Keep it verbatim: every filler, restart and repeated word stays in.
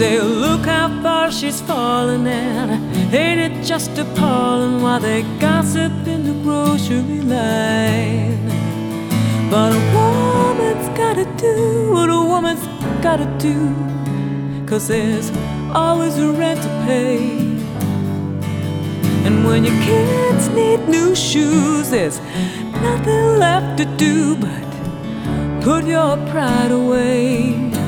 They look how far she's fallen, and ain't it just appalling while they gossip in the grocery line. But a woman's gotta do what a woman's gotta do, 'cause there's always a rent to pay. And when your kids need new shoes, there's nothing left to do but put your pride away.